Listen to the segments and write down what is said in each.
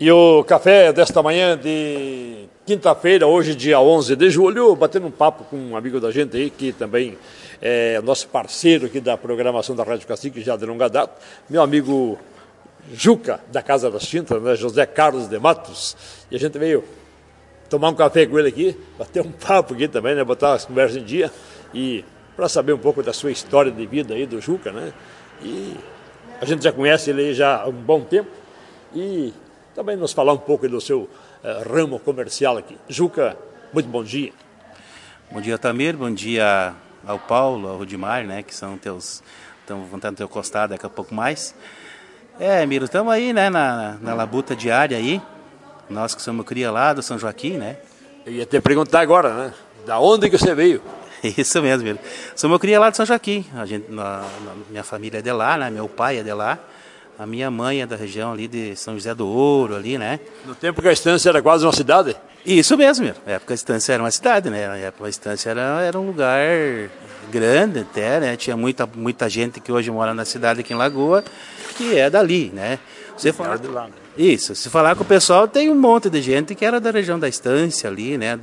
E o café desta manhã de quinta-feira, hoje dia 11 de julho, batendo um papo com um amigo da gente aí, que também é nosso parceiro aqui da programação da Rádio Cacique, já de longa data, meu amigo Juca, da Casa das Tintas, né, José Carlos de Matos, e a gente veio tomar um café com ele aqui, bater um papo aqui também, né, botar as conversas em dia, e para saber um pouco da sua história de vida aí do Juca, né, e a gente já conhece ele aí já há um bom tempo, e também nos falar um pouco do seu ramo comercial aqui. Juca, muito bom dia. Bom dia, Tamir, bom dia ao Paulo, ao Rudimar, né, que são teus, estão no teu costado daqui a pouco mais. Miro, estamos aí, né, na labuta diária aí, nós que somos cria lá do São Joaquim, né. Eu ia te perguntar agora, né, da onde que você veio? Isso mesmo, Miro. Somos cria lá do São Joaquim, minha família é de lá, né, meu pai é de lá. A minha mãe é da região ali de São José do Ouro, ali, né? No tempo que a Estância era quase uma cidade? Isso mesmo, na época a Estância era uma cidade, né? Na época a Estância era um lugar grande até, né? Tinha muita gente que hoje mora na cidade aqui em Lagoa, que é dali, né? Você falar de lá, né? Isso, se falar com o pessoal, tem um monte de gente que era da região da Estância ali, né?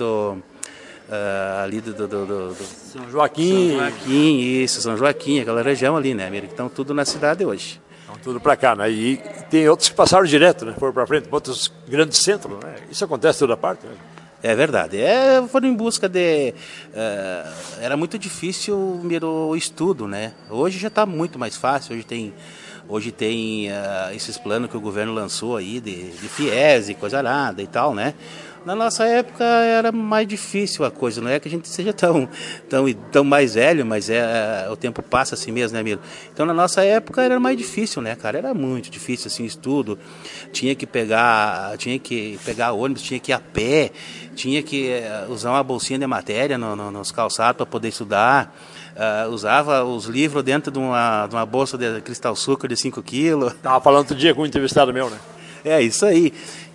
Ali do São Joaquim. São Joaquim, isso, São Joaquim, aquela região ali, né? Que estão tudo na cidade hoje. Tudo para cá, né? E tem outros que passaram direto, né? Foram para frente, outros grandes centros, né? Isso acontece toda parte, né? É verdade. Foram em busca de... era muito difícil o estudo, né? Hoje já está muito mais fácil, hoje tem esses planos que o governo lançou aí de FIES e coisa nada e tal, né? Na nossa época era mais difícil a coisa, não é que a gente seja tão mais velho, mas o tempo passa assim mesmo, né, Miro? Então na nossa época era mais difícil, né, cara? Era muito difícil assim, estudo, tinha que pegar ônibus, tinha que ir a pé, tinha que usar uma bolsinha de matéria nos calçados para poder estudar. Usava os livros dentro de uma bolsa de cristal açúcar de 5 quilos. Estava falando outro dia com um entrevistado meu, né? É, isso aí.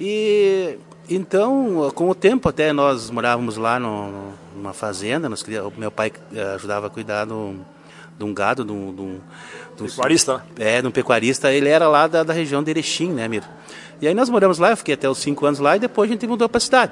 Então, com o tempo até nós morávamos lá numa fazenda, meu pai ajudava a cuidar de um gado, de um pecuarista, né? De um pecuarista, ele era lá da região de Erechim, né, Miro? E aí nós moramos lá, eu fiquei até os 5 anos lá e depois a gente mudou para a cidade.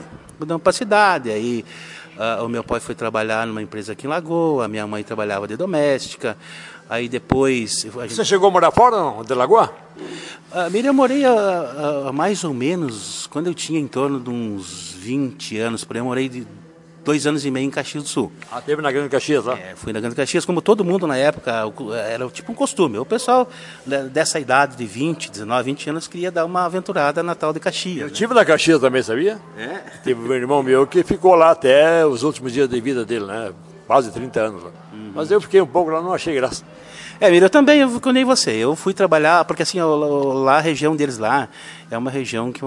Aí o meu pai foi trabalhar numa empresa aqui em Lagoa, a minha mãe trabalhava de doméstica, aí depois... Você chegou a morar fora, não, de Lagoa? Miriam, eu morei mais ou menos, quando eu tinha em torno de uns 20 anos, por aí, eu morei 2 anos e meio em Caxias do Sul. Teve na Grande Caxias lá? Fui na Grande Caxias, como todo mundo na época, era tipo um costume. O pessoal dessa idade de 19, 20 anos queria dar uma aventurada na tal de Caxias. Eu tive na Caxias também, sabia? Teve um irmão meu que ficou lá até os últimos dias de vida dele, né? Quase 30 anos lá. Mas eu fiquei um pouco lá, não achei graça. Mira, eu também, eu nem você. Eu fui trabalhar, porque assim, lá a região deles lá é uma região que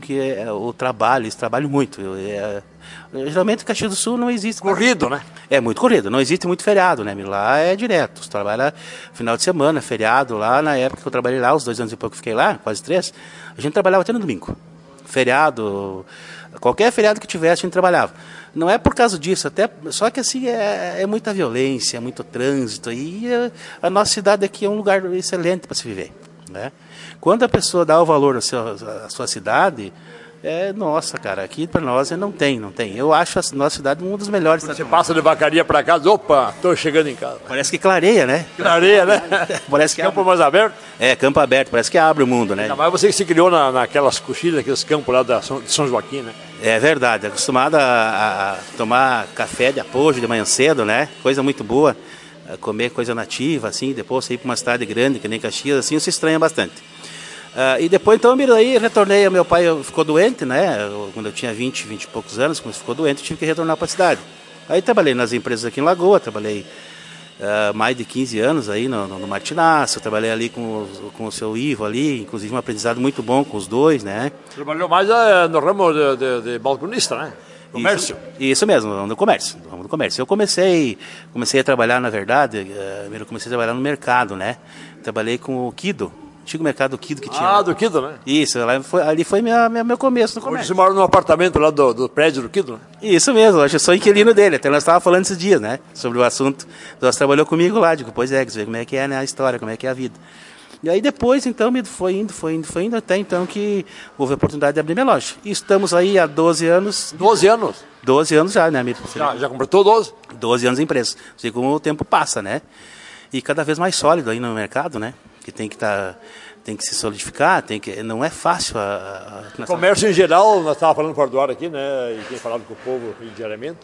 eles trabalham muito. Geralmente, Caxias do Sul não existe... Corrido, né? É muito corrido, não existe muito feriado, né? Lá é direto, você trabalha final de semana, feriado. Lá na época que eu trabalhei lá, os 2 anos e pouco que fiquei lá, quase 3, a gente trabalhava até no domingo. Feriado, qualquer feriado que tivesse, a gente trabalhava. Não é por causa disso, só que assim é muita violência, muito trânsito, e a nossa cidade aqui é um lugar excelente para se viver, né? Quando a pessoa dá o valor à sua cidade, nossa, cara, aqui para nós não tem. Eu acho a nossa cidade uma das melhores. Você passa de Vacaria para casa, opa, estou chegando em casa. Parece que clareia, né? Clareia, né? Parece que campo mais aberto? Campo aberto, parece que abre o mundo, né? Mas você que se criou naquelas coxilhas, aqueles campos lá de São Joaquim, né? É verdade, acostumado a tomar café de apoio de manhã cedo, né? Coisa muito boa, comer coisa nativa, assim, depois ir para uma cidade grande, que nem Caxias, assim, se estranha bastante. E depois, então, aí retornei, meu pai ficou doente, né? Quando eu tinha 20 e poucos anos, quando ficou doente, tive que retornar para a cidade. Aí trabalhei nas empresas aqui em Lagoa, trabalhei mais de 15 anos aí no Martinaço, trabalhei ali com o seu Ivo ali, inclusive um aprendizado muito bom com os dois, né? Trabalhou mais no ramo de balconista, né? Comércio. Isso mesmo, no comércio. Eu comecei a trabalhar, na verdade, eu comecei a trabalhar no mercado, né? Trabalhei com o Kido. Antigo mercado Kido que tinha. Do Kido, né? Isso, ali foi meu começo no comércio. Hoje você mora num apartamento lá do prédio do Kido, né? Isso mesmo, hoje eu sou inquilino dele, até nós estávamos falando esses dias, né? Sobre o assunto. Nós trabalhou comigo lá, digo, pois é, você vê como é que é, né, a história, como é que é a vida. E aí depois, então, foi indo, até então que houve a oportunidade de abrir minha loja. E estamos aí há 12 anos. 12 anos? 12 anos já, né, amigo? Já completou 12? 12 anos em empresa. Sei como o tempo passa, né? E cada vez mais sólido aí no mercado, né? Que tem que se solidificar, não é fácil. O comércio em geral, nós estávamos falando fora do ar aqui, né? E tem falado com o povo diariamente.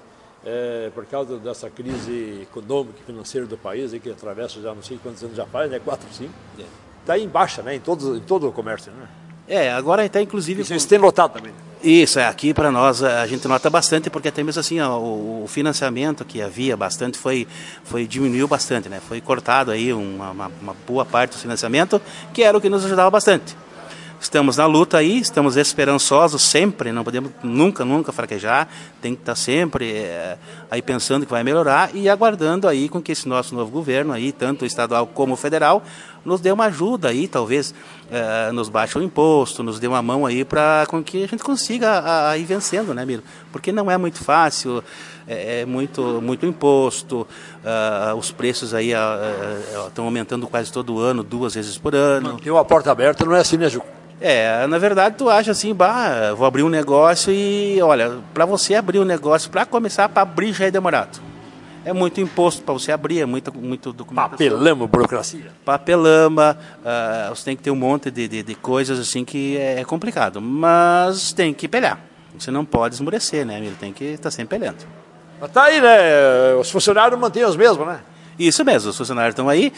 Por causa dessa crise econômica e financeira do país, que atravessa já não sei quantos anos já faz, né? 4, 5. Está em baixa, né? Em todo o comércio, né? Agora até inclusive... Vocês têm notado também. Isso, aqui para nós a gente nota bastante, porque até mesmo assim o financiamento que havia bastante diminuiu bastante, né? Foi cortado aí uma boa parte do financiamento, que era o que nos ajudava bastante. Estamos na luta aí, estamos esperançosos sempre, não podemos nunca fraquejar, tem que estar sempre aí pensando que vai melhorar e aguardando aí com que esse nosso novo governo aí, tanto estadual como federal, nos dê uma ajuda aí, talvez nos baixe o imposto, nos dê uma mão aí para com que a gente consiga ir vencendo, né, Miro? Porque não é muito fácil, é muito imposto, os preços aí estão aumentando quase todo ano, 2 vezes por ano. Manter uma porta aberta não é assim, né, Ju? Na verdade, tu acha assim, vou abrir um negócio e, olha, para você abrir um negócio, para começar, para abrir já é demorado. É muito imposto para você abrir, é muito documentação. Papelama, burocracia. Papelama, você tem que ter um monte de coisas assim que é complicado, mas tem que pelear. Você não pode esmorecer, né, amigo? Tem que estar sempre peleando. Mas tá aí, né? Os funcionários mantêm os mesmos, né? Isso mesmo, os funcionários estão aí.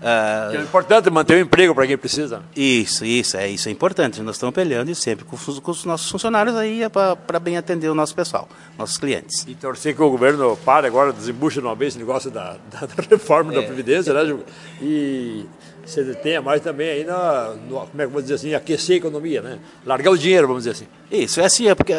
É importante manter o emprego para quem precisa. Isso é importante. Nós estamos peleando e sempre com os nossos funcionários aí para bem atender o nosso pessoal, nossos clientes. E torcer que o governo pare agora, desembuche de uma vez esse negócio da reforma da Previdência, né, Ju? E você tenha mais também aí como é que eu vou dizer assim, aquecer a economia, né? Largar o dinheiro, vamos dizer assim. Isso, é assim, porque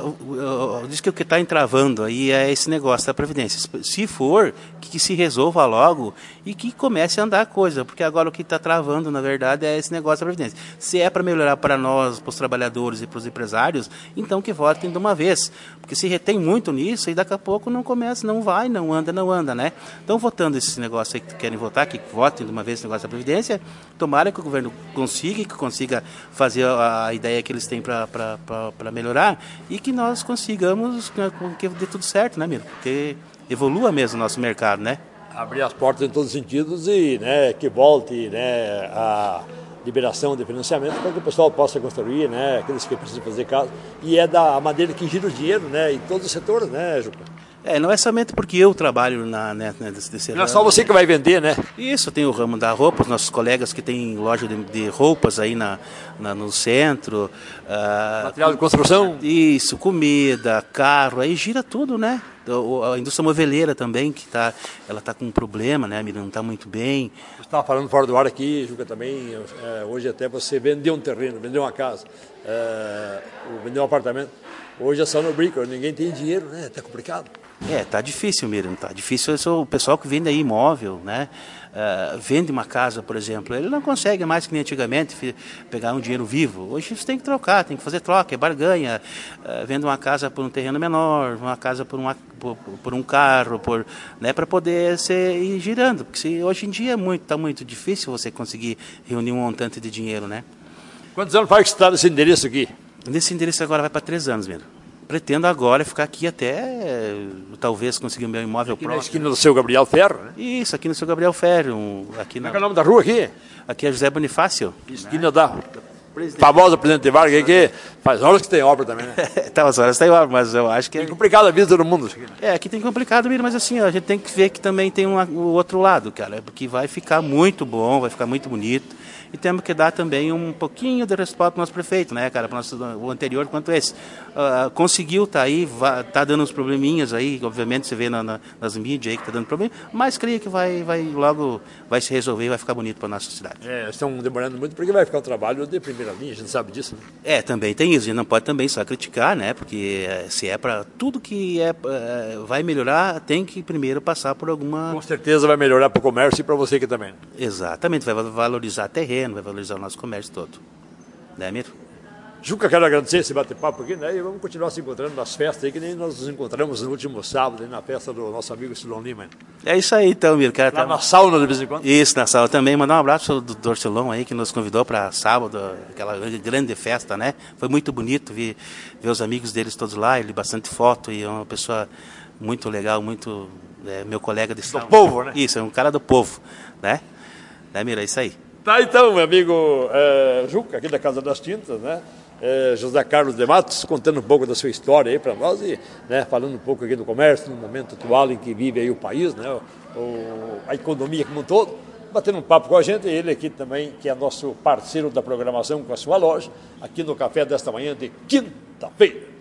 diz que o que está entravando aí é esse negócio da Previdência. Se for, que se resolva logo e que comece a andar a coisa, porque agora o que está travando, na verdade, é esse negócio da Previdência. Se é para melhorar para nós, para os trabalhadores e para os empresários, então que votem de uma vez, porque se retém muito nisso e daqui a pouco não começa, não anda, né? Então, votando esse negócio aí que querem votar, que votem de uma vez esse negócio da Previdência, tomara que o governo consiga fazer a ideia que eles têm para melhorar e que nós consigamos que dê tudo certo, né, Miro? Porque evolua mesmo o nosso mercado, né? Abrir as portas em todos os sentidos e, né, que volte, né, a liberação de financiamento para que o pessoal possa construir, né, aqueles que precisam fazer casa. E é da maneira que gira o dinheiro, né, em todos os setores, né, Juca? Não é somente porque eu trabalho desse não é só você que vai vender, né? Isso, tem o ramo da roupa, os nossos colegas que têm loja de roupas aí no centro. Material de construção? Isso, comida, carro, aí gira tudo, né? A indústria moveleira também, ela está com um problema, né? Não está muito bem. Você estava falando fora do ar aqui, Juca, também, hoje até você vender um terreno, vender uma casa, vender um apartamento, hoje é só no brinco, ninguém tem dinheiro, né? Está complicado. Tá difícil, Miriam, tá difícil. O pessoal que vende aí imóvel, né? Vende uma casa, por exemplo, ele não consegue mais que nem antigamente pegar um dinheiro vivo. Hoje você tem que trocar, tem que fazer troca, é barganha. Vende uma casa por um terreno menor, uma casa por um carro, né, para poder ir girando. Porque hoje em dia está muito difícil você conseguir reunir um montante de dinheiro, né? Quantos anos faz que você está nesse endereço aqui? Nesse endereço agora vai para 3 anos, mesmo. Pretendo agora ficar aqui até, talvez, conseguir o meu imóvel aqui próprio. Na esquina do seu Gabriel Ferro, né? Isso, aqui no seu Gabriel Ferro. Como é que é o nome da rua aqui? Aqui é José Bonifácio. Esquina da famosa Presidente Vargas, que faz horas que tem obra também, né? As horas tem obra, mas eu acho que... É complicado a vida de todo mundo. Aqui tem complicado, mas assim, a gente tem que ver que também tem o outro lado, cara, porque vai ficar muito bom, vai ficar muito bonito. E temos que dar também um pouquinho de respaldo para o nosso prefeito, né, cara, para o anterior quanto esse. Conseguiu, tá aí, tá dando uns probleminhas aí, obviamente você vê nas mídias aí que tá dando problema, mas creio que logo vai se resolver e vai ficar bonito para a nossa cidade. Estão demorando muito porque vai ficar um trabalho de primeira linha, a gente sabe disso, né? Também tem isso, a gente não pode também só criticar, né, porque se é para tudo que vai melhorar, tem que primeiro passar por alguma... Com certeza vai melhorar para o comércio e para você aqui também. Exatamente, vai valorizar terreno, vai valorizar o nosso comércio todo. Né, Miro? Juca, quero agradecer esse bate-papo aqui, né? E vamos continuar se encontrando nas festas aí, que nem nós nos encontramos no último sábado, aí na festa do nosso amigo Silão Lima. É isso aí, então, Miro. Lá na sauna de vez em quando? Isso, na sauna também. Mandar um abraço pro doutor Silão aí, que nos convidou para sábado, aquela grande festa, né? Foi muito bonito ver os amigos deles todos lá, ele bastante foto e é uma pessoa muito legal, muito... meu colega de sauna. Do povo, né? Isso, é um cara do povo, né? Né, Miro? É isso aí. Tá, então, meu amigo Juca, aqui da Casa das Tintas, né? José Carlos de Matos, contando um pouco da sua história aí para nós e, né, falando um pouco aqui do comércio, no momento atual em que vive aí o país, né? A economia como um todo, batendo um papo com a gente, ele aqui também, que é nosso parceiro da programação com a sua loja, aqui no café desta manhã de quinta-feira.